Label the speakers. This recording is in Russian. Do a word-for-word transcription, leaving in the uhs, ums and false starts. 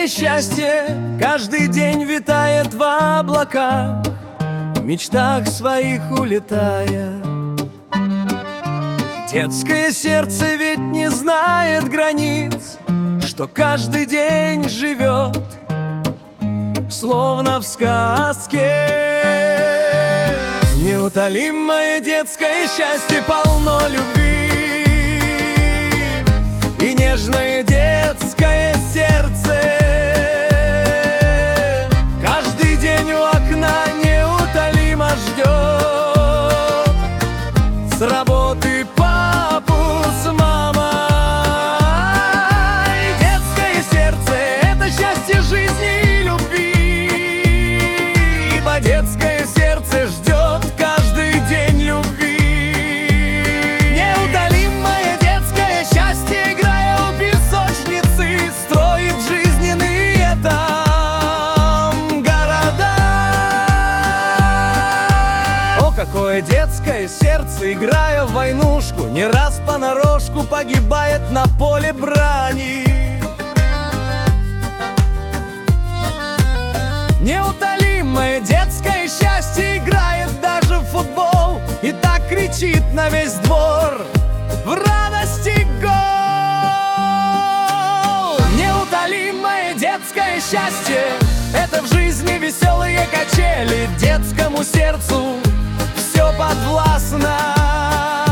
Speaker 1: счастье каждый день витает в облаках, в мечтах своих улетая. Детское сердце ведь не знает границ, что каждый день живет, словно в сказке. Неутолимое детское счастье полно любви, и нежное детское сердце каждый день у окна неутолимо ждет с работы папу с мамой. Детское сердце — это счастье жизни и любви, ибо детское сердце ждет каждый день любви. Неутолимое детское счастье, играя у песочницы, строит жизненные там города. О, какое детское сердце, играя в войнушку, не раз понарошку погибает на поле брани. Неутолимое детское счастье играет даже в футбол и так кричит на весь двор в радости гол. Неутолимое детское счастье — это в жизни веселые качели, детскому сердцу все подвластно.